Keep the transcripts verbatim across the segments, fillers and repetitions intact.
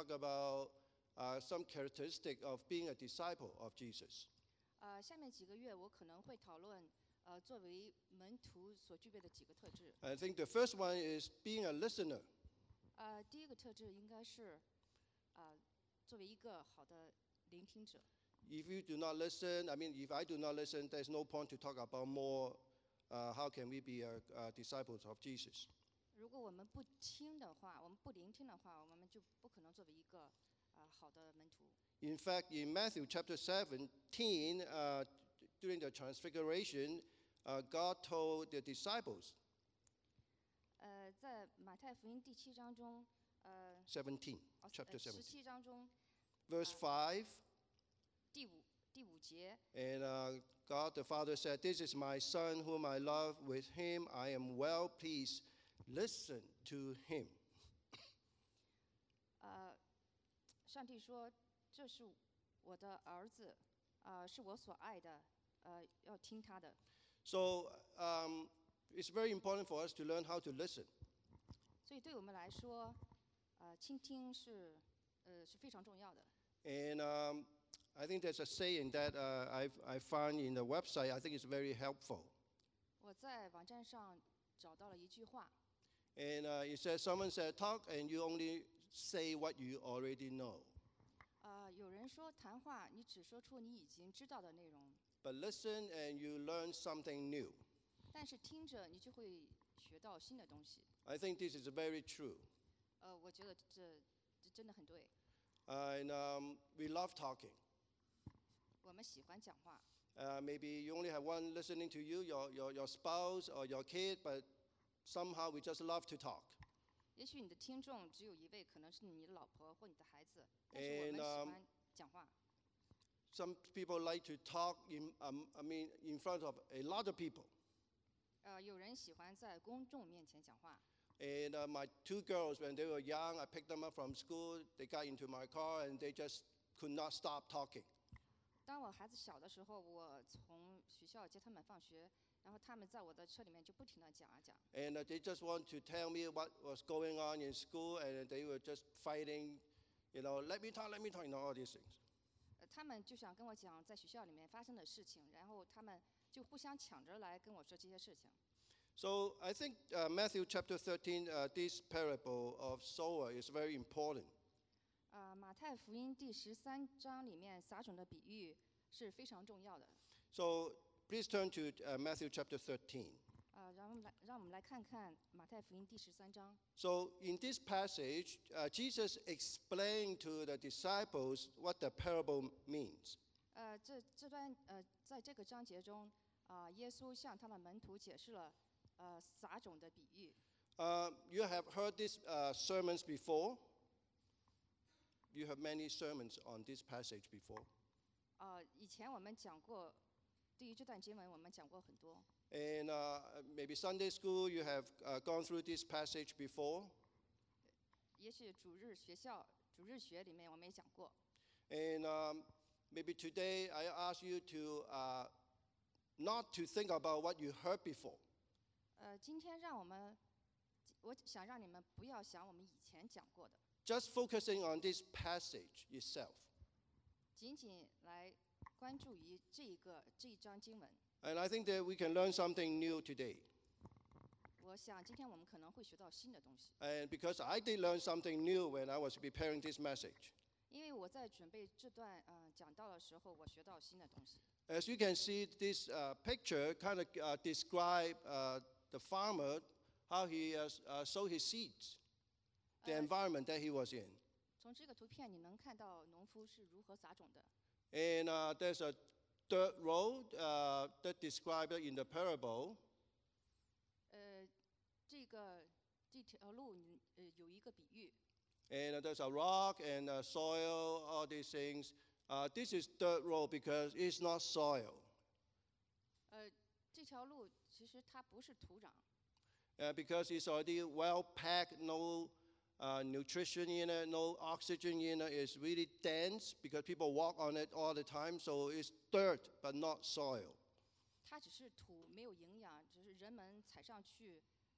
talk about uh, some characteristic of being a disciple of Jesus. 呃，下面几个月我可能会讨论，呃，作为门徒所具备的几个特质。 I think the first one is being a listener. 呃，第一个特质应该是，呃，作为一个好的聆听者。 If you do not listen, I mean, if I do not listen, there's no point to talk about more. Uh, how can we be uh, uh, disciples of Jesus? 如果我们不听的话，我们不聆听的话，我们就不可能作为一个呃好的门徒。 In fact, in Matthew chapter seventeen, uh, during the Transfiguration, uh, God told the disciples, 呃，在马太福音第七章中，呃， seventeen, 哦 chapter 呃十 seventeen, 七章中 verse five, 第五第五节， and uh, God the Father said, "This is my Son whom I love. With him I am well pleased. Listen to him." 呃，上帝说：“这是我的儿子，呃，是我所爱的，呃，要听他的。” So um, it's very important for us to learn how to listen. 所以对我们来说，呃，倾听是呃是非常重要的。 And um, I think there's a saying that uh, I've, I found in the website. I think it's very helpful. 我在网站上找到了一句话， And uh, it says, someone said, talk and you only say what you already know. 呃，有人说谈话你只说出你已经知道的内容， But listen and you learn something new. 但是听着你就会学到新的东西。 I think this is very true. 呃，我觉得这这真的很对。 And um, we love talking. 我们喜欢讲话， Uh, maybe you only have one listening to you, your, your, your spouse or your kid, but somehow we just love to talk. 也许你的听众只有一位，可能是你的老婆或你的孩子，但是我们 And, 喜 um, 欢讲话。 Some people like to talk in, um, I mean, in front of a lot of people. 呃，有人喜欢在公众面前讲话。 And uh, my two girls, when they were young, I picked them up from school. They got into my car and they just could not stop talking. 当我孩子小的时候，我从学校接他们放学，然后他们在我的车里面就不停地讲啊讲。 And uh, they just want to tell me what was going on in school, and they were just fighting, you know, let me talk, let me talk, you know, all these things. 呃，他们就想跟我讲在学校里面发生的事情，然后他们就互相抢着来跟我说这些事情。 So I think uh, Matthew chapter thirteen, uh, this parable of sower is very important. 呃，马太福音第十三章里面撒种的比喻是非常重要的。 So please turn to uh, Matthew chapter thirteen. 呃，让我们来让我们来看看马太福音第十三章。 So in this passage, uh, Jesus explained to the disciples what the parable means. 呃，这这段呃，在这个章节中，啊、耶稣向他的门徒解释了呃撒种的比喻。 Uh, you have heard these uh, sermons before. You have many sermons on this passage before. 呃，以前我们讲过，对于这段经文我们讲过很多。 And uh, maybe Sunday school, you have uh, gone through this passage before. 也许主日学校、主日学里面我们也讲过。 And um, maybe today I ask you to uh, not to think about what you heard before. 呃，今天让我们，我想让你们不要想我们以前讲过的， Just focusing on this passage itself. 仅仅来关注于这一个这一章经文。 And I think that we can learn something new today. 我想今天我们可能会学到新的东西， And because I did learn something new when I was preparing this message. 因为我在准备这段呃讲道的时候，我学到新的东西。 As you can see, this uh, picture kind of uh, describe uh, the farmer, how he uh, uh, sowed his seeds, the Uh, environment that he was in. 从这个图片你能看到农夫是如何撒种的。 And uh, there's a dirt road uh, that described in the parable. 呃，这个这条路你呃有一个比喻， And uh, there's a rock and uh, soil, all these things. Uh, this is dirt road because it's not soil. 呃，这条路其实它不是土壤， Uh, because it's already well packed, no uh, nutrition in it, no oxygen in it. It's really dense because people walk on it all the time. So it's dirt, but not soil. 它只是土，没有营养，只是人们踩上去，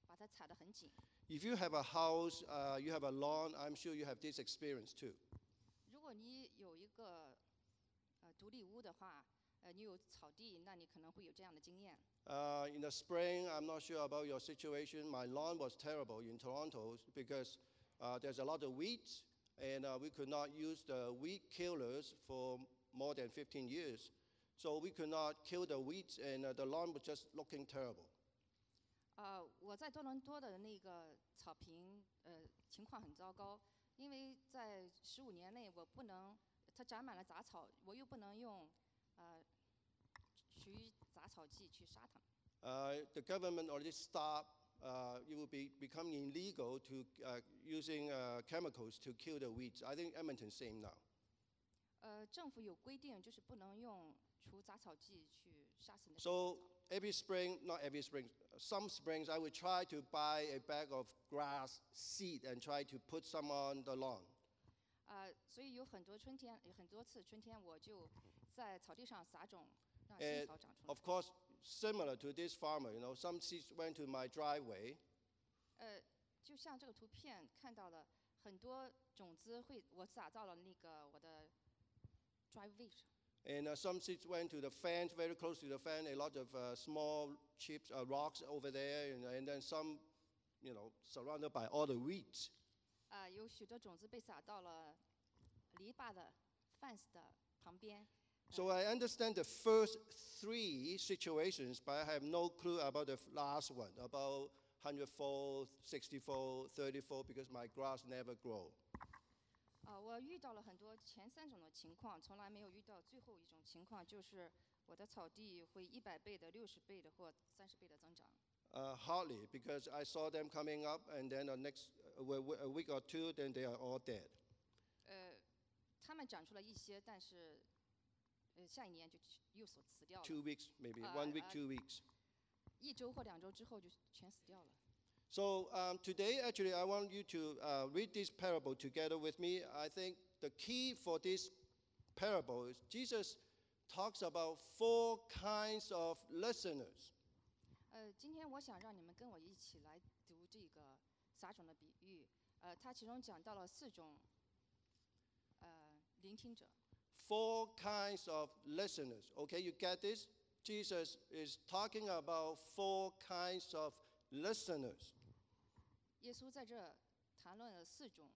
把它踩得很紧。 If you have a house, uh, you have a lawn, I'm sure you have this experience too. 如果你有一个呃独立屋的话，呃，你有草地，那你可能会有这样的经验。 Uh, in the spring, I'm not sure about your situation. My lawn was terrible in Toronto because uh, there's a lot of weeds, and uh, we could not use the weed killers for more than fifteen years. So we could not kill the weeds, and uh, the lawn was just looking terrible. 呃，我在多伦多的那个草坪，呃，情况很糟糕，因为在十五年内我不能，它长满了杂草，我又不能用，呃，除杂草剂去杀它们。 Uh, the government already stopped. Uh, it will be becoming illegal to uh, using uh, chemicals to kill the weeds. I think Edmonton's same now. 呃，政府有规定，就是不能用除杂草剂去杀死那些杂 So 草。 every spring, not every spring, some springs I would try to buy a bag of grass seed and try to put some on the lawn. 呃，所以有很多春天，有很多次春天，我就在草地上撒种，让新 And 草长出来 of。course, similar to this farmer, you know, some seeds went to my driveway. 呃，就像这个图片看到了，很多种子会我撒到了那个我的 driveway 上。 And uh, some seeds went to the fence, very close to the fence, a lot of uh, small chips, uh, rocks over there, and, and then some, you know, surrounded by all the weeds. 啊、有许多种子被撒到了篱笆的 fence 的旁边。 So I understand the first three situations, but I have no clue about the last one, about hundredfold, sixtyfold, thirtyfold, because my grass never grow. 啊、我遇到了很多前三种的情况，从来没有遇到最后一种情况，就是我的草地会一百倍的、六十倍的或三十倍的增长。 Uh, hardly, because I saw them coming up, and then the next uh, w- w- a week or two, then they are all dead. 呃，它们长出了一些，但是呃下一年就又死死掉了， Two weeks, maybe Uh, one week, uh, two weeks. 一周或两周之后就全死掉了。 So um, today, actually, I want you to uh, read this parable together with me. I think the key for this parable is Jesus talks about four kinds of listeners. 呃，今天我想让你们跟我一起来读这个撒种的比喻。呃，它其中讲到了四种呃聆听者。 Four kinds of listeners. Okay, you get this? Jesus is talking about four kinds of listeners. 耶稣在这谈论了四种。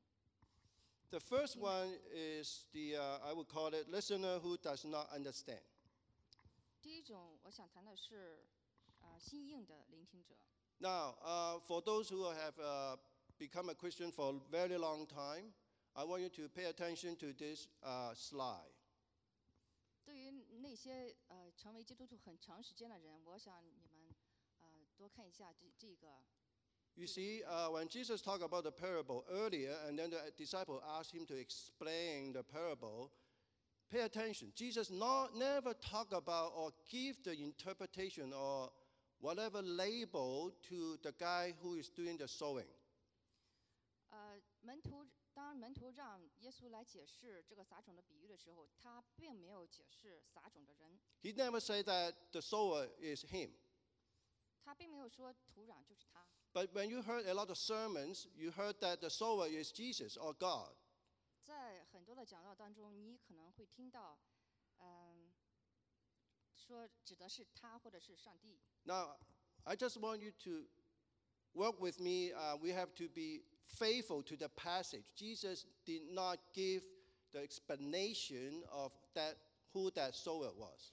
The first one is the, uh, I would call it, listener who does not understand. 第一种，我想谈的是呃心硬的聆听者。 Now, uh, for those who have uh, become a Christian for a very long time, I want you to pay attention to this uh, slide. 对于那些呃成为基督徒很长时间的人，我想你们呃多看一下这这个。 You see, uh, when Jesus talked about the parable earlier, and then the disciple asked him to explain the parable, pay attention. Jesus not, never talk about or give the interpretation or whatever label to the guy who is doing the sowing. 呃，门徒当门徒让耶稣来解释这个撒种的比喻的时候，他并没有解释撒种的人， He never said that the sower is him. 他并没有说土壤就是他。 But when you heard a lot of sermons, you heard that the sower is Jesus or God. 在很多的讲道当中，你可能会听到，嗯、说指的是他或者是上帝。 Now, I just want you to work with me. Uh, we have to be faithful to the passage. Jesus did not give the explanation of that who that sower was.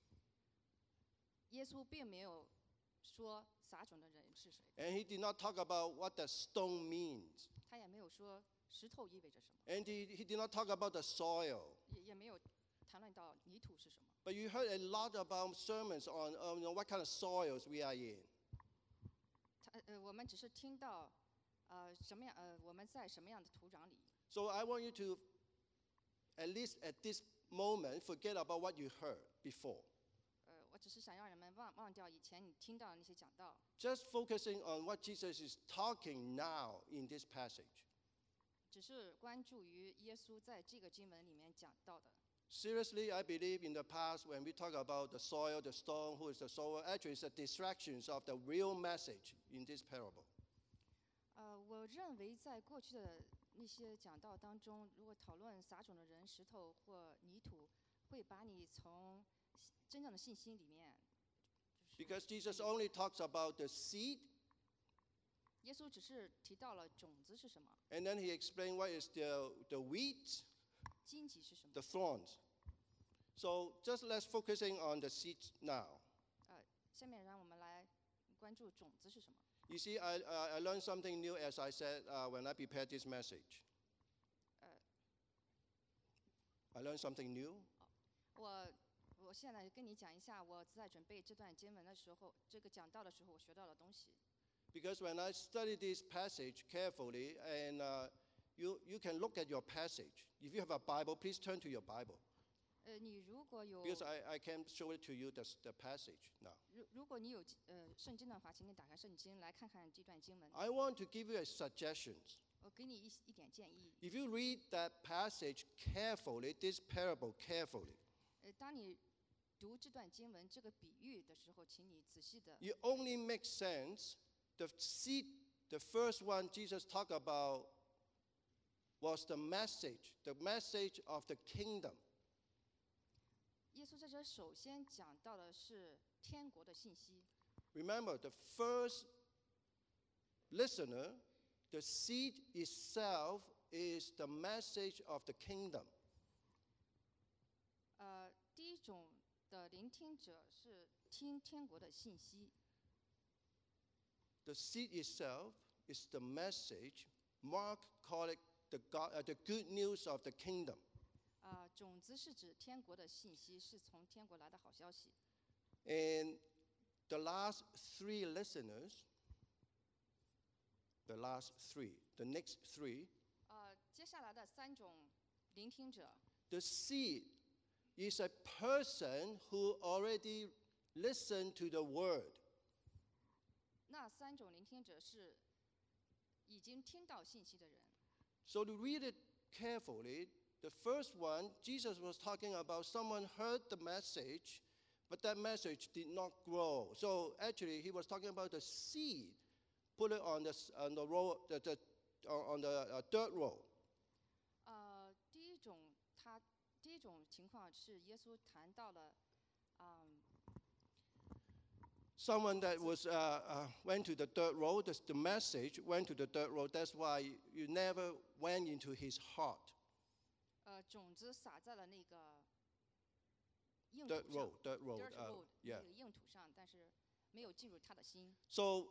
耶稣并没有说撒种的人是谁， And he did not talk about what the stone means. 他也没有说石头意味着什么， And he, he did not talk about the soil. 也也没有谈论到泥土是什么。 But you heard a lot about sermons on um, you know, what kind of soils we are in. 他呃，我们只是听到，呃，什么样呃，我们在什么样的土壤里。 So I want you to, at least at this moment, forget about what you heard before. 呃，我只是想让人们忘忘掉以前你听到的那些讲道， Just focusing on what Jesus is talking now in this passage. 只是关注于耶稣在这个经文里面讲到的。 Seriously, I believe in the past when we talk about the soil, the stone, who is the sower, actually it's a distraction of the real message in this parable. 呃，我认为在过去的那些讲道当中，如果讨论撒种的人、石头或泥土，会把你从真正的信心里面，就是 Because Jesus only talks about the seed, 耶稣只是提到了种子是什么， and then he explained what is the, the weeds, 荆棘是什么。 the thorns. So just let's focusing on the seeds now. 呃，下面让我们来关注种子是什么。 You see, I, uh, I learned something new, as I said, uh, when I prepared this message. 呃， I learned something new. 我我现在跟你讲一下，我在准备这段经文的时候，这个讲道的时候，我学到的东西。 Because when I study this passage carefully, and uh, you, you can look at your passage. If you have a Bible, please turn to your Bible. 呃，你如果有 Because I, I can show it to you, the, the passage now. 如如果你有呃圣经的话，请你打开圣经来看看这段经文。 I want to give you a suggestions. 我给你一一点建议。 If you read that passage carefully, this parable carefully, 呃，当你读这段经文这个比喻的时候，请你仔细的。 it only makes sense. The seed, the first one Jesus talked about was the message, the message of the kingdom. 耶稣在这首先讲到的是天国的信息。 Remember, the first listener, the seed itself is the message of the kingdom. 呃，第一种的聆听者是听天国的信息。 The seed itself is the message. Mark called it the, God, uh, the good news of the kingdom. 啊、种子是指天国的信息，是从天国来的好消息。 And the last three listeners, the last three, the next three, 呃，接下来的三种聆听者， the seed is a person who already listened to the word. 那三种聆听者是已经听到信息的人。 So to read it carefully, the first one, Jesus was talking about someone heard the message, but that message did not grow. So actually, he was talking about the seed, put it on the, on the row, the, the, on the uh, third row. 呃，第一种他第一种情况是耶稣谈到了，嗯， Someone that was uh, uh, went to the third row, the, the message went to the third row. That's why you never went into his heart. 呃，种子撒在了那个硬 Third 土上 row, third row. ，dirt Uh, road yeah. 那个硬土上，但是没有进入他的心。 So,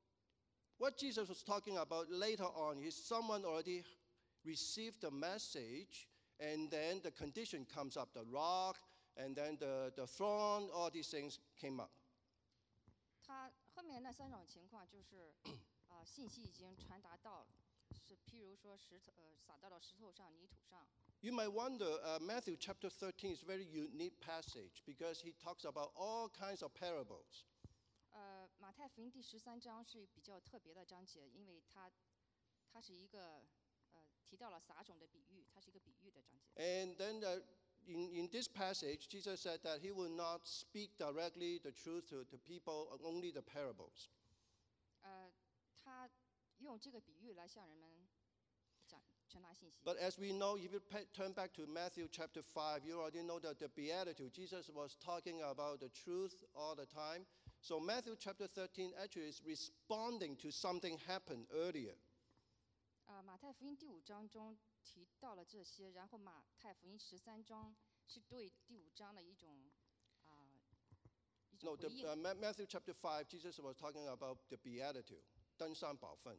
what Jesus was talking about later on is someone already received the message, and then the condition comes up, the rock, and then the, the thorn, all these things came up. 他后面那三种情况就是，呃，信息已经传达到，是譬如说石头，呃，撒到了石头上、泥土上。 You might wonder, uh, Matthew chapter thirteen is a very unique passage because he talks about all kinds of parables. 呃，马太福音第十三章是比较特别的章节，因为它，它是一个，呃，提到了撒种的比喻，它是一个比喻的章节。 And then uh, in, in this passage, Jesus said that he will not speak directly the truth to, to people, only the parables. 呃，他用这个比喻来向人们讲传达信息。 But as we know, if you pa- turn back to Matthew chapter five, you already know that the Beatitude, Jesus was talking about the truth all the time. So Matthew chapter thirteen actually is responding to something happened earlier. 呃，马太福音第五章中提到了这些，然后马太福音十三章是对第五章的一种啊、一种 No, 回 the, 应。 uh, Ma- Matthew chapter five, Jesus was talking about the Beatitude, 登山宝训.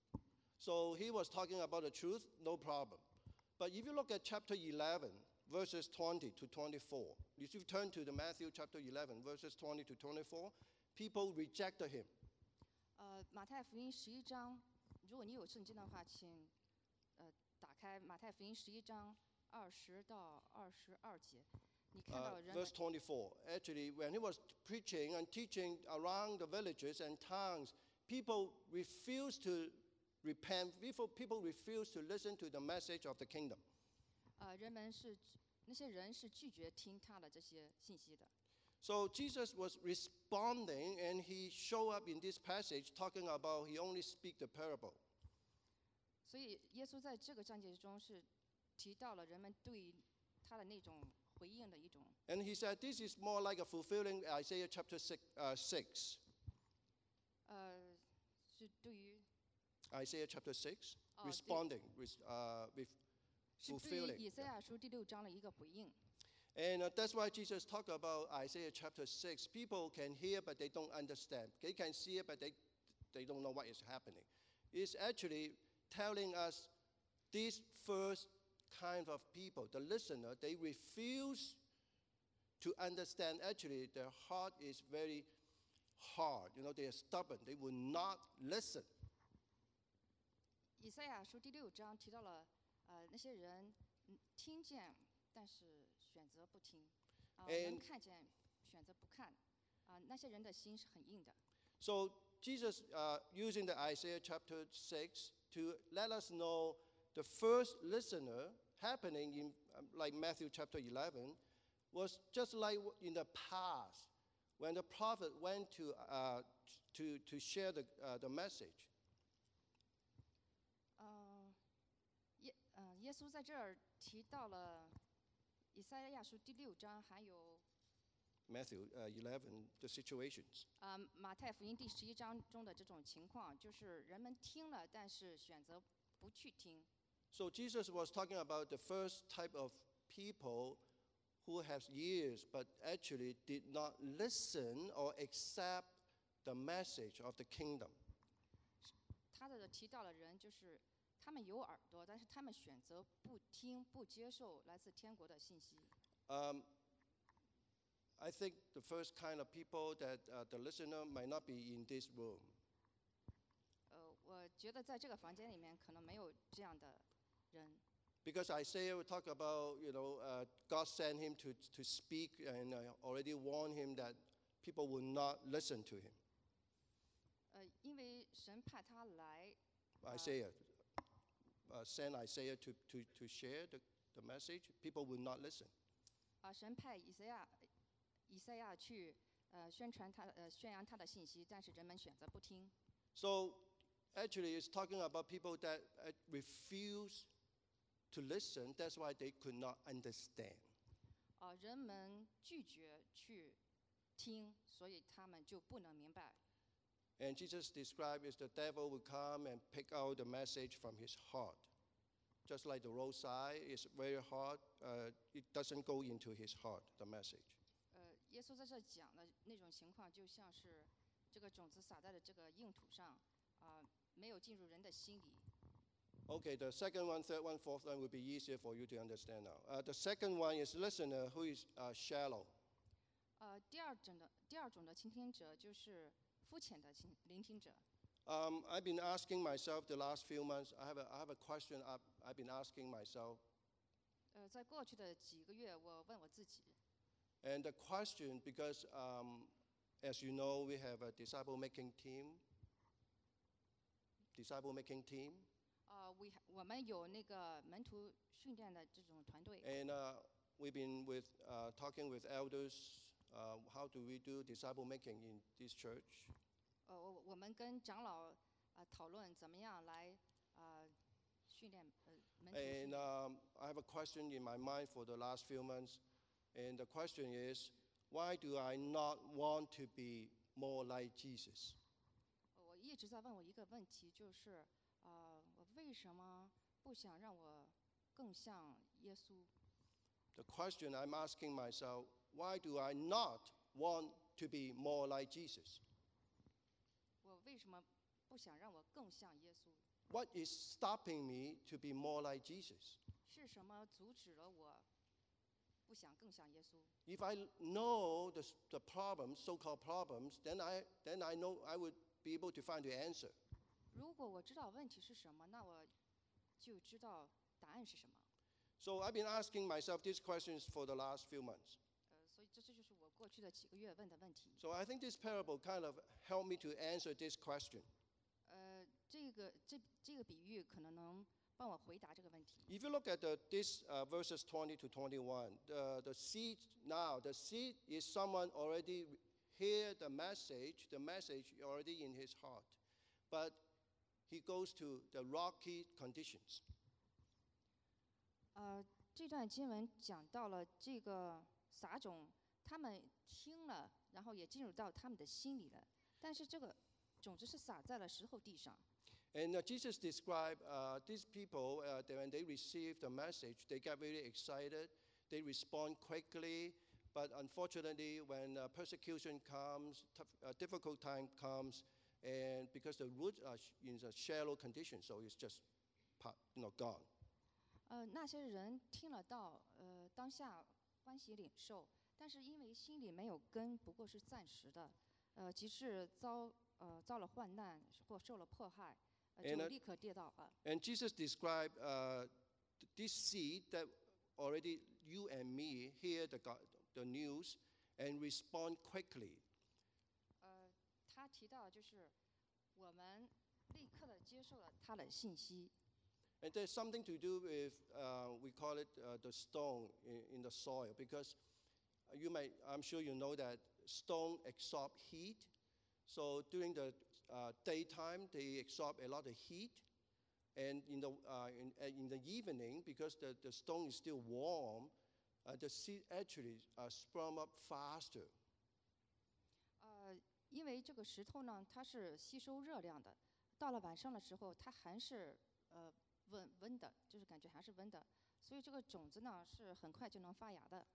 So he was talking about the truth, no problem. But if you look at chapter eleven, verses twenty to twenty-four, if you turn to the Matthew chapter eleven, verses twenty to twenty-four, people rejected him. 呃，马太福音十一章，如果你有圣经的话，请呃打开马太福音十一章二十到二十二节，你看 Uh, 到人们 verse twenty-four. Actually, when he was preaching and teaching around the villages and towns, people refused to repent. People, people refused to listen to the message of the kingdom. 呃人们是那些人是拒绝听他的这些信息的。 So Jesus was responding, and he showed up in this passage talking about he only speak the parable. 所以耶稣在这个章节中是提到了人们对他的那种回应的一种。 And he said this is more like a fulfilling Isaiah chapter six. Uh, six. 呃，是对于 Isaiah chapter six, 哦，对 responding with, uh, with 是对于 fulfilling. 以赛亚书第六章的一个回应。 And uh, that's why Jesus talked about Isaiah chapter six. People can hear, but they don't understand. They can see it, but they, they don't know what is happening. It's actually telling us this first kind of people, the listener, they refuse to understand. Actually, their heart is very hard. You know, they are stubborn. They will not listen. 以赛亚书第六章提到了，呃，那些人嗯听见，但是选择不听，啊、能 And- 看见，选择不看，啊、那些人的心是很硬的。 So Jesus, uh, using the Isaiah chapter six to let us know the first listener happening in um, like Matthew chapter eleven was just like in the past when the prophet went to, uh, to, to share the, uh, the message. 呃，耶呃耶稣在这儿提到了以赛亚书第六章，还有 Matthew uh, eleven, the situations. 啊、马太福音第十一章中的这种情况，就是人们听了，但是选择不去听。 So Jesus was talking about the first type of people who have ears but actually did not listen or accept the message of the kingdom. 他的提到了人，就是他们有耳朵，但是他们选择不听、不接受来自天国的信息。 Um, I think the first kind of people that uh, the listener might not be in this room. 呃，我觉得在这个房间里面可能没有这样的人， Because Isaiah will talk about, you know, uh, God sent him to, to speak and uh, already warned him that people will not listen to him. 呃，因为神派他来， Isaiah, uh, sent Isaiah to, to, to share the, the message, people will not listen. 啊、神派以赛亚，以赛亚去呃宣传他呃宣扬他的信息，但是人们选择不听。 So actually, it's talking about people that uh, refuse to listen. That's why they could not understand. 啊、人们拒绝去听，所以他们就不能明白。 And Jesus described as the devil will come and pick out the message from his heart. Just like the roadside is very hard, uh, it doesn't go into his heart, the message. 呃，耶稣在这讲的那种情况，就像是这个种子撒在了这个硬土上，啊、没有进入人的心里。 Okay, the second one, third one, fourth one will be easier for you to understand now. Uh, the second one is listener who is uh, shallow. 呃，第二种的第二种的倾听者就是肤浅的倾聆听者。 Um, I've been asking myself the last few months, I have a, I have a question I've, I've been asking myself. 呃，在过去的几个月，我问我自己， And the question, because um, as you know, we have a disciple making team. Disciple making team. 啊、we ha- 我们有那个门徒训练的这种团队， And uh, we've been with, uh, talking with elders. Uh, how do we do disciple making in this church? 呃，我我们跟长老啊、讨论怎么样来啊、训练呃门徒训 And 练。 um, I have a question in my mind for the last few months. And the question is, why do I not want to be more like Jesus? 我一直在问我一个问题，就是啊、我为什么不想让我更像耶稣？ The question I'm asking myself, why do I not want to be more like Jesus? 我为什么不想让我更像耶稣？ What is stopping me to be more like Jesus? 是什么阻止了我不想更像耶稣？ If I know the, the problems, so-called problems, then I, then I know I would be able to find the answer. 如果我知道问题是什么，那我就知道答案是什么。 So I've been asking myself these questions for the last few months. 呃，所以这这就是我过去的几个月问的问题。 So I think this parable kind of helped me to answer this question. 呃，这个这这个比喻可能能帮我回答这个问题。 If you look at the, this uh, verses twenty to twenty-one, the, the seed now, the seed is someone already hear the message, the message already in his heart, but he goes to the rocky conditions. 呃，这段经文讲到了这个撒种，他们听了，然后也进入到他们的心里了，但是这个种子是撒在了石头地上。 And uh, Jesus described uh, these people, uh, that when they receive the message, they get very excited, they respond quickly, but unfortunately, when uh, persecution comes, tough, uh, difficult time comes, and because the roots are sh- in a shallow condition, so it's just, pa- you know, gone. 呃，那些人听了道，呃，当下欢喜领受，但是因为心里没有根，不过是暂时的，呃，即使遭呃遭了患难或受了迫害，呃， And, 就 uh, 立刻跌倒了。 And Jesus described uh, th- this seed that already you and me hear the, go- the news and respond quickly. 呃，他提到就是我们立刻的接受了他的信息。 And there's something to do with, uh, we call it uh, the stone in, in the soil, because you may, I'm sure you know that stone absorb heat. So during the uh, daytime, they absorb a lot of heat. And in the, uh, in, uh, in the evening, because the, the stone is still warm, uh, the seed actually uh, sprung up faster. 呃，因为这个石头呢，它是吸收热量的，到了晚上的时候，它还是呃温温的，就是感觉还是温的，所以这个种子呢是很快就能发芽的。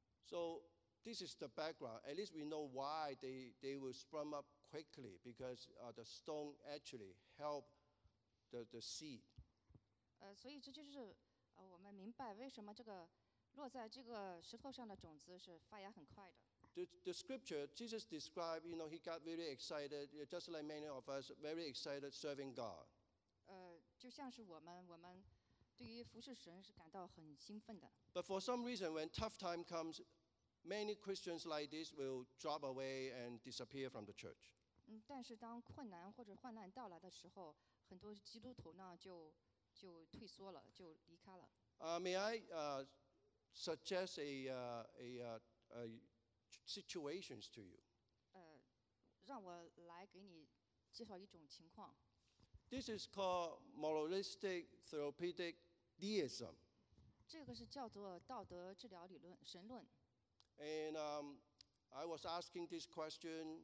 So this is the background. At least we know why they, they will sprung up quickly, because uh, the stone actually help the, the seed. 呃，所以这就是呃我们明白为什么这个落在这个石头上的种子是发芽很快的。 The, the scripture, Jesus described, you know, he got very excited, uh, just like many of us, very excited serving God. 呃，就像是我们我们对于服侍神是感到很兴奋的。 But for some reason, when tough time comes, many Christians like this will drop away and disappear from the church. 嗯，但是当困难或者患难到来的时候，很多基督徒呢就就退缩了，就离开了。 Uh, may I uh, suggest a, uh, a, uh, a situations to you? 呃，让我来给你介绍一种情况。 This is called moralistic therapeutic deism. 这个是叫做道德治疗理论神论。 And um, I was asking this question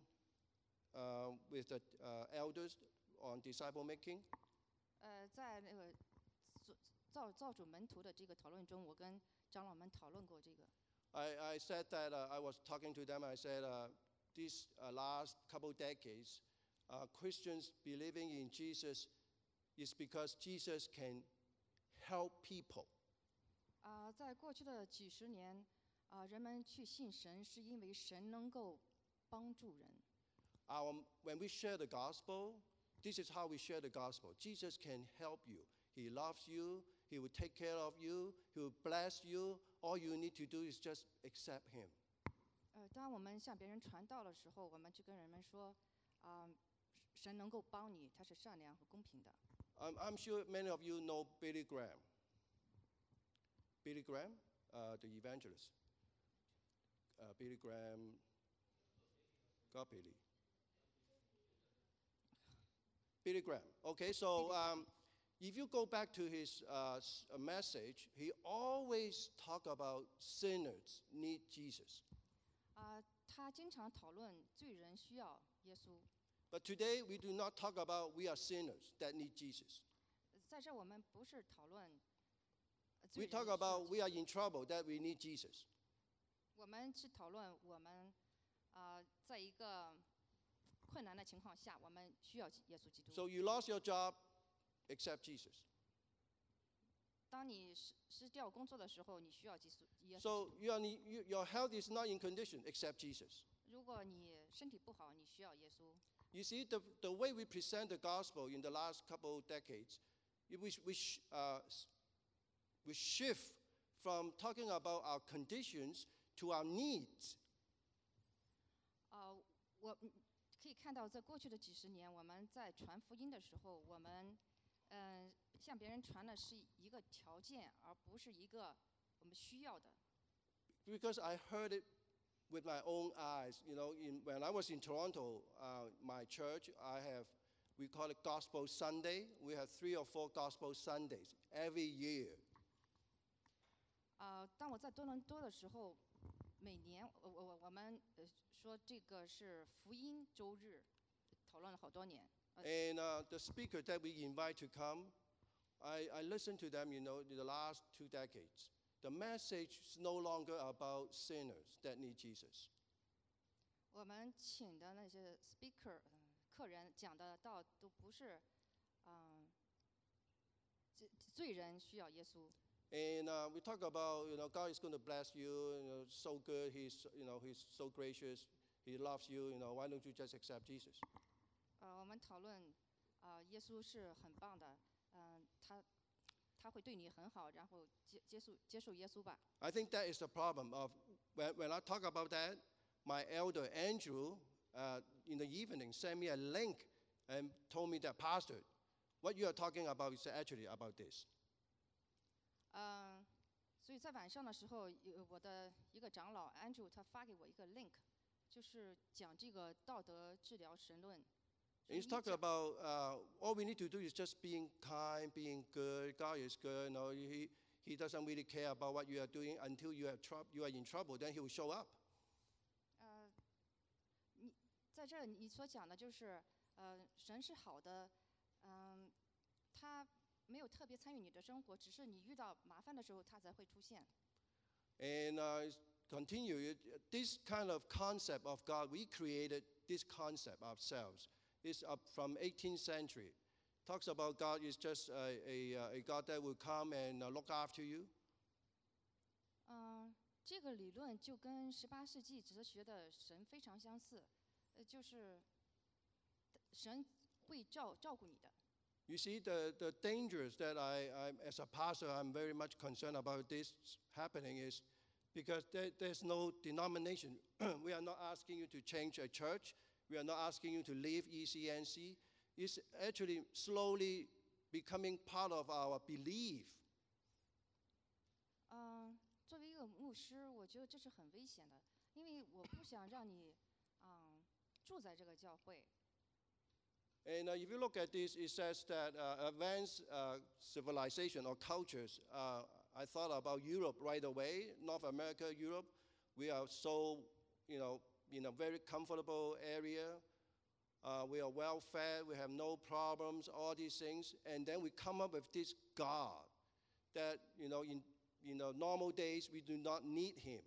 uh, with the uh, elders on disciple making. 呃，在那个造造造主门徒的这个讨论中，我跟长老们讨论过这个。 I, I said that uh, I was talking to them. I said uh, these uh, last couple decades, uh, Christians believing in Jesus is because Jesus can help people. 啊、在过去的几十年，啊、人们去信神是因为神能够帮助人。 Our, when we share the gospel, this is how we share the gospel. Jesus can help you. He loves you. He will take care of you. He will bless you. All you need to do is just accept him. 呃，当我们向别人传道的时候，我们就跟人们说，啊、神能够帮你，他是善良和公平的。 I'm, I'm sure many of you know Billy Graham. Billy Graham, uh, the evangelist. Uh, Billy Graham, God Billy. Billy Graham. Okay, so um, if you go back to his uh, s- uh, message, he always talk about sinners need Jesus. 啊、他经常讨论罪人需要耶稣。 But today we do not talk about we are sinners that need Jesus. 在这儿我们不是讨论呃罪 We 人 talk 需要 about 基 we are in trouble that we need Jesus. 我们是讨论我们啊、在一个困难的情况下，我们需要耶稣基督。 So you lost your job, accept Jesus. 当你失失掉工作的时候，你需要耶稣耶稣 So 基督。 you are, you, your health is not in condition, accept Jesus. 如果你身体不好，你需要耶稣。 You see, the, the way we present the gospel in the last couple decades, it- we, we, sh- uh, s- we shift from talking about our conditions to our needs. 啊、我嗯可以看到，在过去的几十年，我们在传福音的时候，我们嗯、 向别人传的是一个条件，而不是一个我们需要的。 Because I heard it with my own eyes. You know, in, when I was in Toronto, uh, my church, I have, we call it Gospel Sunday. We have three or four Gospel Sundays every year. 呃，当我在多伦多的时候，每年我我我们呃说这个是福音周日，讨论了好多年。呃 And uh, the speaker that we invite to come, I, I listened to them, you know, in the last two decades. The message is no longer about sinners that need Jesus. 我们请的那些 speaker、呃、客人讲的道都不是，嗯、罪罪人需要耶稣。 And uh, we talk about, you know, God is going to bless you, you know, so good, he's, you know, he's so gracious, he loves you, you know, why don't you just accept Jesus? 呃，我们讨论，呃，耶稣是很棒的，嗯、他他会对你很好，然后接接受接受耶稣吧。 I think that is the problem of, when, when I talk about that, my elder Andrew, uh, in the evening, sent me a link and told me that, Pastor, what you are talking about is actually about this. 嗯、所以在晚上的时候，有我的一个长老 Andrew 他发给我一个 link，就是讲这个道德治疗神论。 And he's talking about uh, all we need to do is just being kind, being good. God is good. You know, he, he doesn't really care about what you are doing until you, have trou- you are in trouble. Then he will show up. 呃，你在这儿你所讲的就是，呃，神是好的，嗯、他没有特别参与你的生活，只是你遇到麻烦的时候他才会出现。 And uh, continue, this kind of concept of God, we created this concept ourselves. It's up from eighteenth century. Talks about God is just a, a, a God that will come and uh, look after you. 嗯、这个理论就跟十八世纪哲学的神非常相似，呃，就是神会照照顾你的。 You see, the, the dangers that I, I'm, as a pastor, I'm very much concerned about this happening is because there, there's no denomination. We are not asking you to change a church. We are not asking you to leave E C N C. It's actually slowly becoming part of our belief. 嗯、作为一个牧师，我觉得这是很危险的，因为我不想让你，嗯、住在这个教会。 And uh, if you look at this, it says that uh, advanced uh, civilization or cultures, uh, I thought about Europe right away, North America, Europe. We are so, you know, in a very comfortable area. Uh, we are well fed, we have no problems, all these things. And then we come up with this God that, you know, in you know, normal days, we do not need him.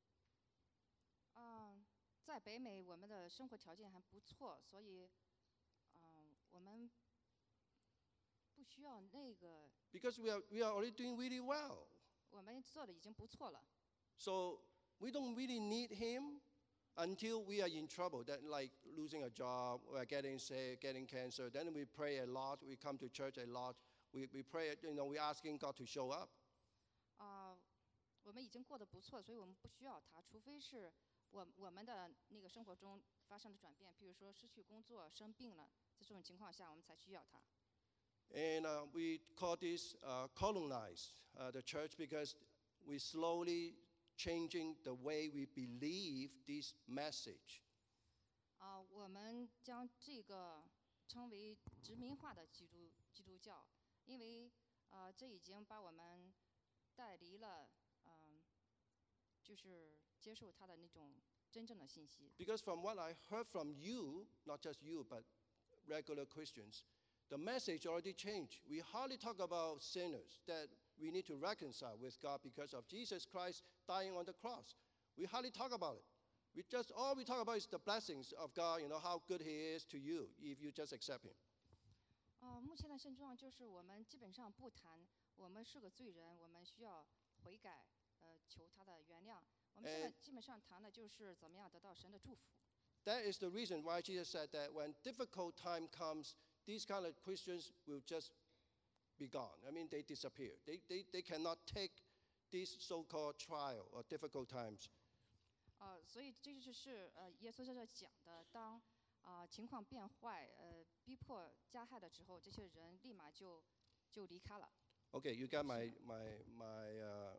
嗯、在北美我们的生活条件还不错，所以，嗯、我们不需要那个， Because we are, we are already doing really well. 我们做的已经不错了。 So we don't really need him until we are in trouble, that like losing a job, or getting sick, getting cancer. Then we pray a lot, we come to church a lot. We, we pray, you know, we're asking God to show up. 啊、我们已经过得不错，所以我们不需要他，除非是我我们的那个生活中发生了转变，比如说失去工作、生病了，在这种情况下，我们才需要他。 And uh, we call this uh, colonize uh, the church because we slowly changing the way we believe this message. 啊、我们将这个称为殖民化的基督基督教，因为呃，这已经把我们带离了，嗯、就是接受他的那种真正的信息。 Because from what I heard from you, not just you, but regular Christians, the message already changed. We hardly talk about sinners, that we need to reconcile with God because of Jesus Christ dying on the cross. We hardly talk about it. We just, all we talk about is the blessings of God, you know, how good he is to you if you just accept him. 呃，目前的现状就是我们基本上不谈我们是个罪人，我们需要悔改，呃，求他的原谅。我们现在 And- 基本上谈的就是怎么样得到神的祝福。 That is the reason why Jesus said that when difficult time comes, these kind of Christians will just be gone. I mean, they disappear. They, they, they cannot take these so-called trial or difficult times. 呃，所以这就是呃，耶稣在这讲的，当啊、情况变坏，呃，逼迫加害的时候，这些人立马就就离开了。 Okay, you got my, my, my, uh,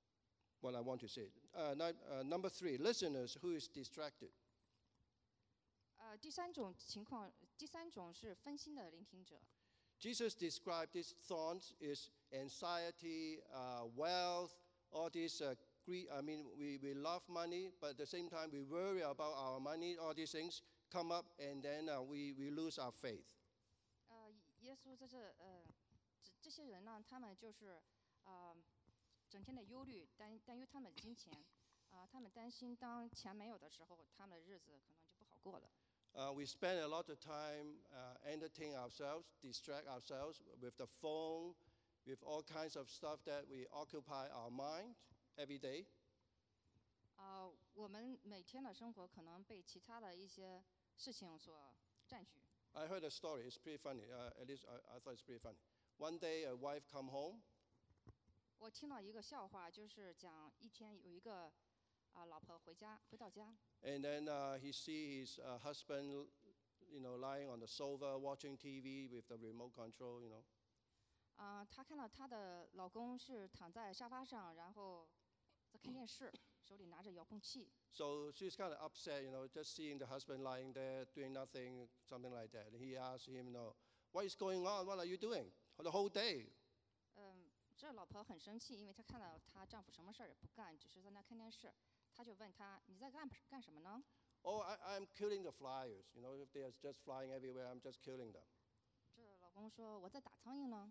what I want to say. Uh, ni- uh, number three, listeners who is distracted. 呃，第三种情况，第三种是分心的聆听者。 Jesus described these thorns is anxiety, uh, wealth, all these uh, greed. I mean, we, we love money, but at the same time we worry about our money. All these things come up, and then uh, we, we lose our faith. 呃，耶稣在这呃，这这些人呢，他们就是呃，整天的忧虑，担担忧他们的金钱，啊、他们担心当钱没有的时候，他们的日子可能就不好过了。 Uh, we spend a lot of time uh, entertaining ourselves, distract ourselves with the phone, with all kinds of stuff that we occupy our mind every day. 啊、我们每天的生活可能被其他的一些事情所占据。 I heard a story. It's pretty funny. Uh, at least I, I thought it's pretty funny. One day, a wife come home. 我听到一个笑话，就是讲一天有一个啊、老婆回家回到家， And then uh, he see his uh, husband, you know, lying on the sofa watching T V with the remote control, you know. 啊、她看到她的老公是躺在沙发上，然后在看电视，手里拿着遥控器。 So she's kind of upset, you know, just seeing the husband lying there doing nothing, something like that. And he asked him, you know, what is going on? What are you doing the whole day? 嗯，这老婆很生气，因为她看到她丈夫什么事儿也不干，只是在那看电视。她就问他：“你在干干什么呢 Oh, I, I'm killing the flyers. You know, if they're just flying everywhere, I'm just killing them. 这老公说：“我在打苍蝇呢。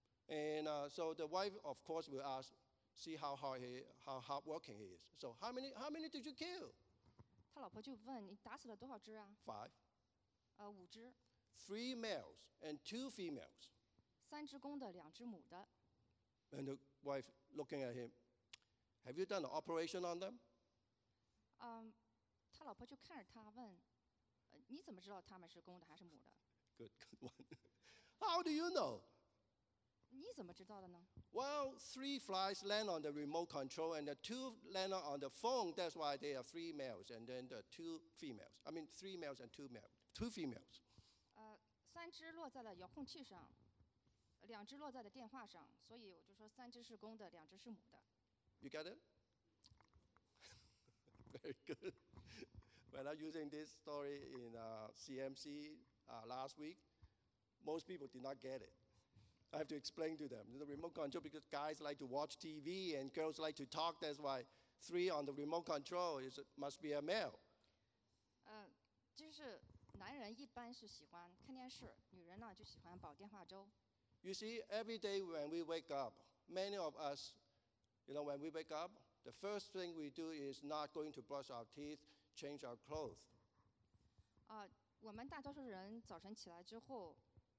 And uh, so the wife, of course, will ask, see how hard he, how hardworking he is. So how many, how many did you kill? ” 他老婆就问：“你打死了多少只啊 Five.？” 呃，五只， Three males and two females. 三只公的，两只母的。 And the wife looking at him, have you done an operation on them? 嗯，他老婆就看着他问：“呃，你怎么知道他们是公的还是母的？ Good, good one. How do you know? 你怎么知道的呢 Well, three flies land on the remote control and the two land on the phone. That's why they are three males and then the two females. I mean, three males and two males, two females.？” 呃，三只落在了遥控器上，两只落在了电话上，所以我就说三只是公的，两只是母的。 You get it? Very good. When I'm using this story in uh, C M C uh, last week, most people did not get it. I have to explain to them. The remote control, because guys like to watch T V and girls like to talk, that's why three on the remote control is, must be a male. 呃，就是男人一般是喜欢看电视，女人呢就喜欢煲电话粥。 You see, every day when we wake up, many of us, you know, when we wake up, the first thing we do is not going to brush our teeth, change our clothes. 啊、我们大多数人早晨起来之后，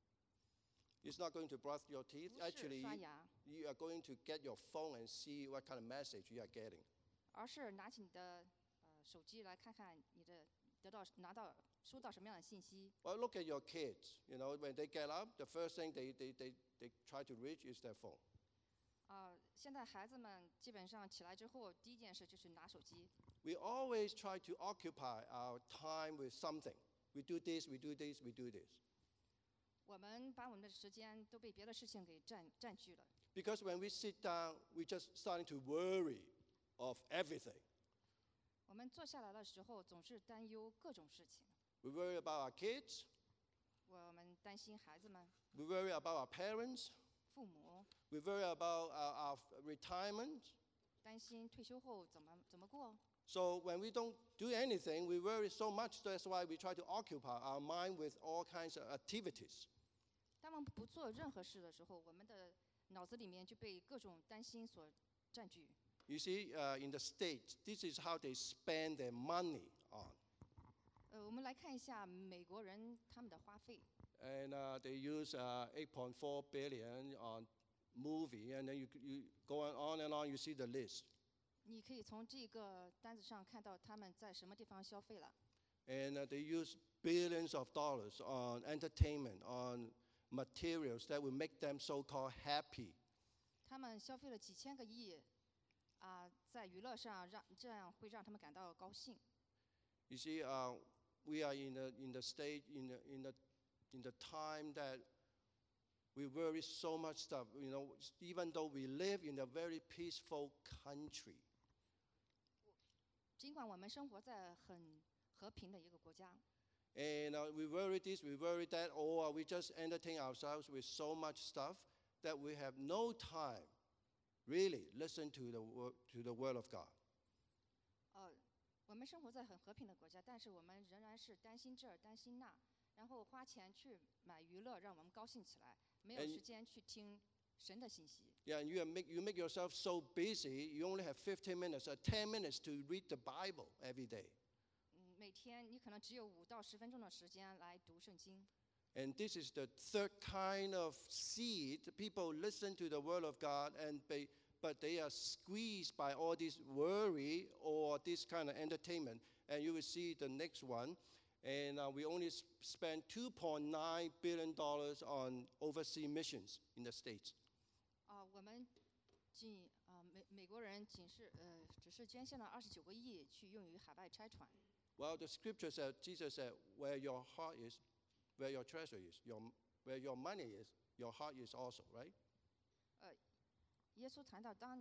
It's not going to brush your teeth. 不是 Actually, 刷 you, 牙， you are going to get your phone and see what kind of message you are getting. 而是拿起你的呃手机来看看你的得到拿到收到什么样的信息。 Well, look at your kids. You know, when they get up, the first thing they, they, they, they try to reach is their phone. 啊、现在孩子们基本上起来之后，第一件事就是拿手机。 We always try to occupy our time with something. We do this, we do this, we do this. 我们把我们的时间都被别的事情给占占据了。 Because when we sit down, we just starting to worry of everything. 我们坐下来的时候，总是担忧各种事情。 We worry about our kids. 我们担心孩子们、 We worry about our parents. 父母， We worry about our, our retirement. 担心退休后怎么怎么过。 So when we don't do anything, we worry so much. That's why we try to occupy our mind with all kinds of activities. 当我们不做任何事的时候，我们的脑子里面就被各种担心所占据。 You see, uh, in the States, this is how they spend their money on. 呃，我们来看一下美国人他们的花费。 And uh, they use uh, eight point four billion on movie, and then you, you go on and on, you see the list. 你可以从这个单子上看到他们在什么地方消费了。 And uh, they use billions of dollars on entertainment, on materials that will make them so-called happy. 他们消费了几千个亿，啊、在娱乐上让这样会让他们感到高兴。 You see, uh, we are in the, in the stage, in the, in, the, in the time that we worry so much stuff, you know, even though we live in a very peaceful country. 尽管我们生活在很和平的一个国家， And uh, we worry this, we worry that, or we just entertain ourselves with so much stuff that we have no time really listen to the, wo- to the Word of God. 呃，我们生活在很和平的国家，但是我们仍然是担心这儿担心那，然后花钱去买娱乐，让我们高兴起来，没有 And- 时间去听神的信息。 Yeah, and you have make, you make yourself so busy, you only have fifteen minutes or ten minutes to read the Bible every day. 嗯，每天你可能只有五到十分钟的时间来读圣经。 And this is the third kind of seed. People listen to the Word of God, and they, but they are squeezed by all this worry or this kind of entertainment. And you will see the next one. And uh, we only s- spend two point nine billion dollars on overseas missions in the States. 啊、我们仅啊、美美国人仅是呃只是捐献了二十九个亿去用于海外差传。 Well, the scripture said, Jesus said, where your heart is, where your treasure is, your, where your money is, your heart is also, right? 耶稣谈到当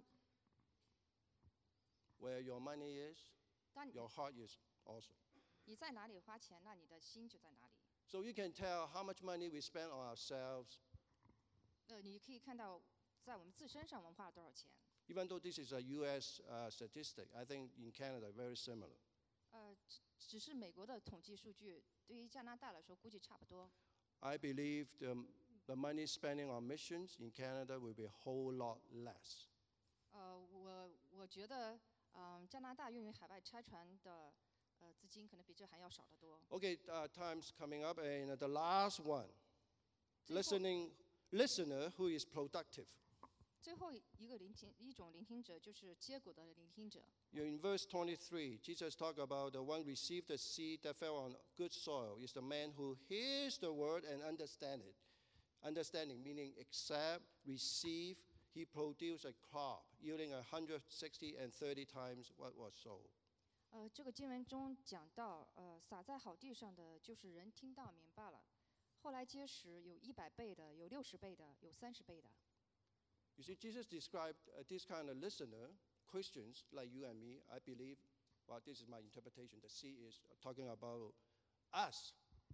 Where your money is, 当你 your heart is also. 你在哪里花钱，那你的心就在哪里。 So you can tell how much money we spend on ourselves, 呃，你可以看到在我们自身上我们花了多少钱。 even though this is a U S uh, statistic. I think in Canada, very similar. 呃，只只是美国的统计数据，对于加拿大来说估计差不多。 I believe the, the money spending on missions in Canada will be a whole lot less. 呃，我我觉得，嗯、加拿大用于海外差传的呃资金可能比这还要少得多。 Okay, uh, time's coming up, and the last one, 最后 listening listener who is productive. 最后一个聆听一种聆听者就是结果的聆听者。 You know, in verse twenty-three, Jesus talked about the one received the seed that fell on good soil is the man who hears the word and understand it. Understanding meaning accept, receive. He produced a crop yielding a hundred, sixty, and thirty times what was sown. 呃，这个经文中讲到，呃，撒在好地上的就是人听到明白了，后来结实，有一百倍的，有六十倍的，有三十倍的。 You see, Jesus described uh, this kind of listener, Christians like you and me, I believe, well, this is my interpretation. The seed is talking about us.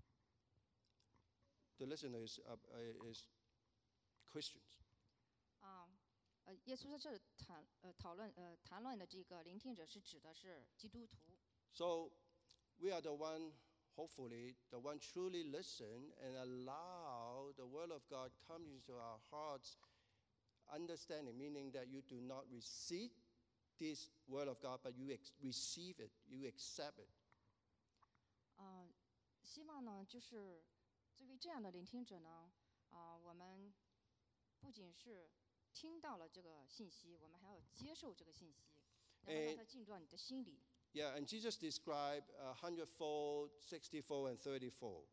The listener is, uh, uh, is Christians. 啊，呃，耶稣在这里谈呃讨论呃谈论的这个聆听者是指的是基督徒。 So we are the one, hopefully, the one truly listen and allow the word of God come into our hearts, understanding, meaning that you do not receive this word of God, but you ex- receive it, you accept it. 啊、希望呢就是作为这样的聆听者呢，啊、我们不仅是听到了这个信息，我们还要接受这个信息，然后让诶它进入到你的心里。 Yeah, and Jesus described a hundredfold, sixtyfold, and thirtyfold.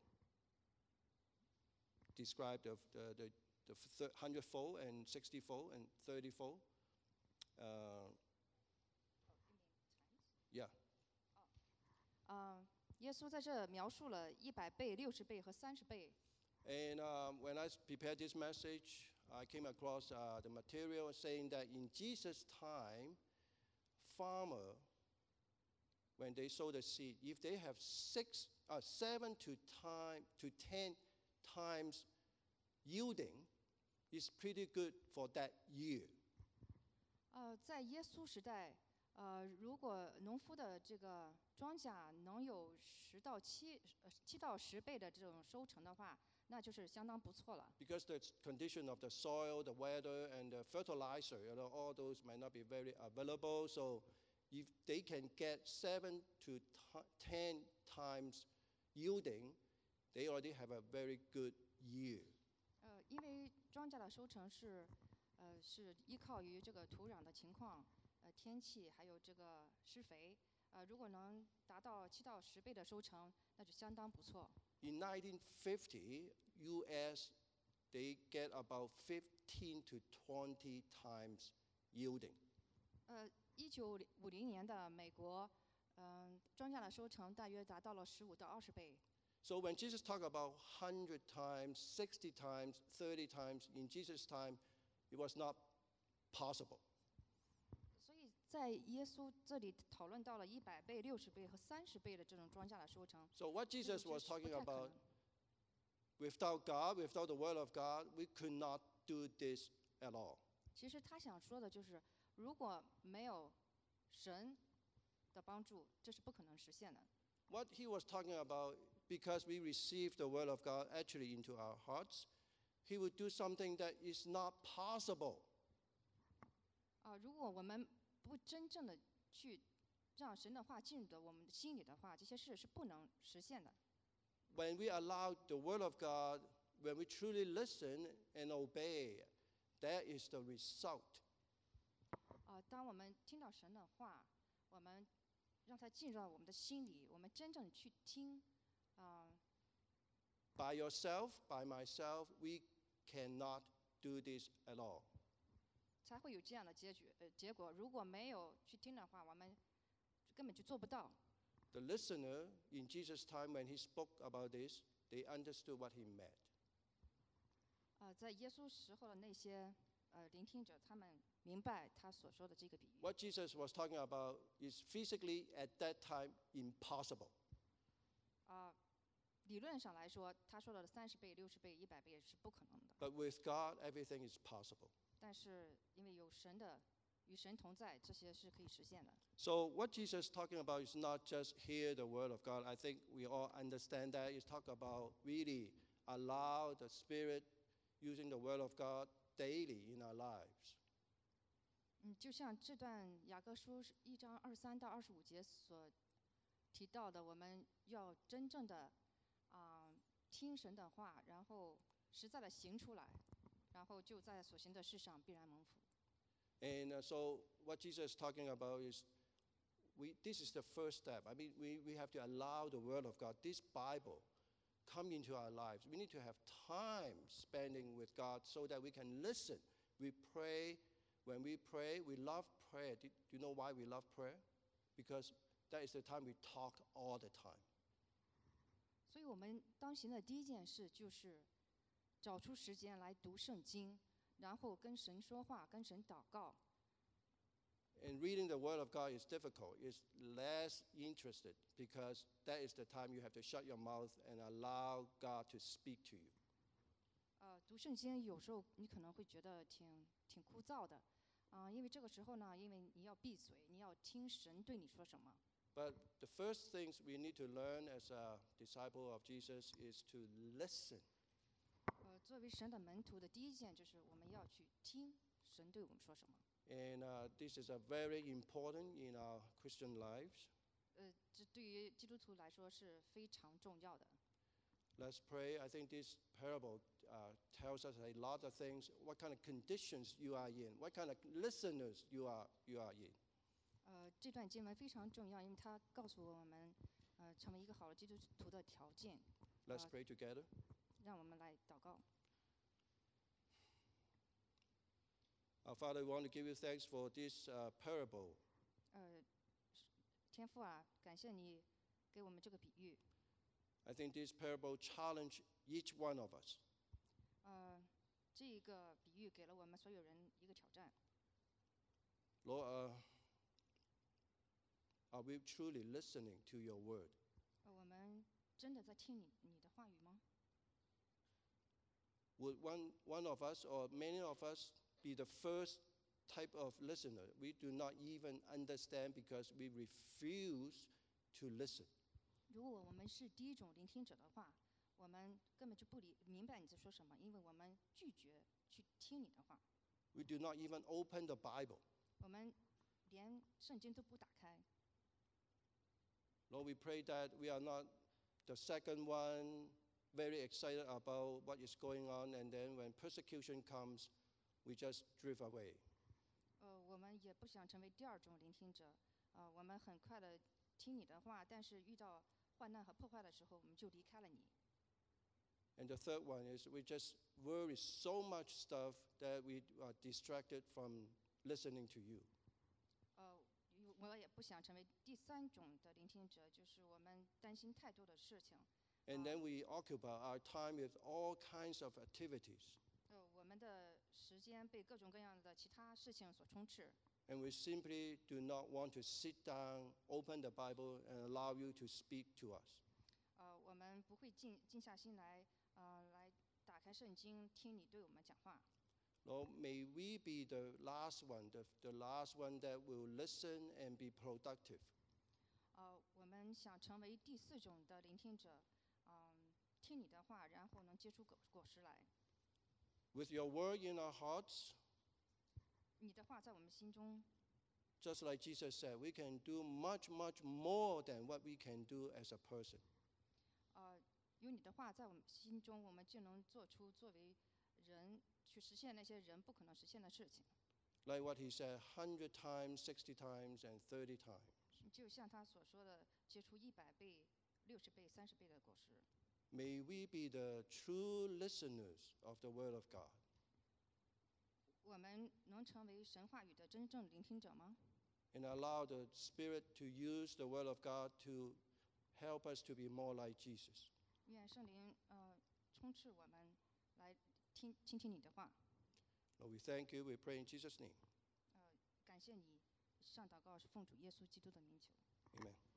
Described the, the, the, the thir- hundredfold and sixtyfold and thirtyfold. Uh, yeah. 啊、耶稣在这描述了一百倍、六十倍和三十倍。 And um, when I s- prepared this message, I came across uh, the material saying that in Jesus' time, farmer, when they sow the seed, if they have six, uh, seven to time to ten times yielding, it's pretty good for that year. 呃，在耶稣时代，呃，如果农夫的这个庄稼能有十到七呃七到十倍的这种收成的话，那就是相当不错了。 Because the condition of the soil, the weather, and the fertilizer, you know, all those might not be very available. So if they can get seven to t- ten times yielding, they already have a very good year. 呃，因为庄稼的收成是，呃，是依靠于这个土壤的情况、呃天气，还有这个施肥。呃，如果能达到七到十倍的收成，那就相当不错。 In nineteen fifty, U S, they get about fifteen to twenty times yielding. 呃，一九五零年的美国，嗯、庄稼的收成大约达到了十五到二十倍。 So when Jesus talked about one hundred times, sixty times, thirty times, in Jesus' time, it was not possible. 所以在耶稣这里讨论到了一百倍、六十倍和三十倍的这种庄稼的收成。 So what 这 Jesus 种 was 是不 talking 太可 about, 能。 without God, without the Word of God, we could not do this at all. 其实他想说的就是，如果没有神的帮助，这是不可能实现的。 What he was talking about, because we received the Word of God actually into our hearts, he would do something that is not possible. 啊、如果我们不真正的去让神的话进入到我们的心里的话，这些事是不能实现的。 When we allow the Word of God, when we truly listen and obey, that is the result. 啊、当我们听到神的话，我们让它进入到我们的心里，我们真正地去听，啊、 By yourself, by myself, we cannot do this at all. 才会有这样的结局呃结果。如果没有去听的话，我们根本就做不到。 The listener in Jesus' time, when he spoke about this, they understood what he meant. 啊、在耶稣时候的那些呃聆听者，他们明白他所说的这个比喻。 What Jesus was talking about is physically at that time impossible. 啊、理论上来说，他说的三十倍、六十倍、一百倍是不可能的。 But with God, everything is possible. 但是因为有神的与神同在，这些是可以实现的。 So what Jesus is talking about is not just hear the word of God. I think we all understand that. He's talking about really allow the Spirit using the word of God daily in our lives. 嗯，就像这段雅各书一章二三到二十五节所提到的，我们要真正的啊、听神的话，然后实在的行出来，然后就在所行的事上必然蒙福。 And uh, so what Jesus is talking about is we, this is the first step. I mean, we, we have to allow the word of God, this Bible, come into our lives. We need to have time spending with God so that we can listen. We pray. When we pray, we love prayer. Do, do you know why we love prayer? Because that is the time we talk all the time. 所以我们当行的第一件事就是找出时间来读圣经，然后跟神说话，跟神祷告。 And reading the word of God is difficult. It's less interested because that is the time you have to shut your mouth and allow God to speak to you. 呃，读圣经有时候你可能会觉得挺挺枯燥的，啊、因为这个时候呢，因为你要闭嘴，你要听神对你说什么。 But the first things we need to learn as a disciple of Jesus is to listen. 呃，作为神的门徒的第一件就是我们要去听神对我们说什么。 And uh, this is a very important in our Christian lives. 呃，这对于基督徒来说是非常重要的。 Let's pray. I think this parable uh, tells us a lot of things. What kind of conditions you are in, what kind of listeners you are you are in. 呃，这段经文非常重要，因为它告诉我们，呃，成为一个好的基督徒的条件。 Let's Uh, pray together. 让我们来祷告。 Our Father, we want to give you thanks for this uh, parable. 呃，天父啊，感谢你给我们这个比喻。 I think this parable challenged each one of us. 呃，这个比喻给了我们所有人一个挑战。 Lord, uh, are we truly listening to your word? 呃，我们真的在听你你的话语吗？ Would one, one of us or many of us be the first type of listener? We do not even understand because we refuse to listen. 如果我们是第一种聆听者的话，我们根本就不理明白你在说什么，因为我们拒绝去听你的话， We do not even open the Bible. 我们连圣经都不打开。 Lord, we pray that we are not the second one, very excited about what is going on, and then when persecution comes, we just drift away. 呃，我们也不想成为第二种聆听者，呃，我们很快的听你的话，但是遇到患难和破坏的时候，我们就离开了你。 And the third one is we just worry so much stuff that we are distracted from listening to you. 呃，我也不想成为第三种的聆听者，就是我们担心太多的事情， And then we occupy our time with all kinds of activities. 呃，我们的时间被各种各样的其他事情所充斥， And we simply do not want to sit down, open the Bible, and allow you to speak to us. 呃，我们不会静静下心来，呃，来打开圣经听你对我们讲话。 Lord, may we be the last one, the, the last one that will listen and be productive. 呃，我们想成为第四种的聆听者，嗯、听你的话，然后能结出果果实来。 With your word in our hearts, 你的话在我们心中， just like Jesus said, we can do much, much more than what we can do as a person. 呃，有你的话在我们心中，我们就能做出作为人去实现那些人不可能实现的事情。 Like what he said, one hundred times, sixty times, and thirty times. 就像他所说的，结出一百倍、六十倍、三十倍的果实。 May we be the true listeners of the word of God. 我们能成为神话语的真正聆听者吗？ And allow the Spirit to use the word of God to help us to be more like Jesus. 愿圣灵呃充斥我们，来听倾听你的话。 Lord, we thank you. We pray in Jesus' name. 呃，感谢你，上祷告是奉主耶稣基督的名求。 Amen.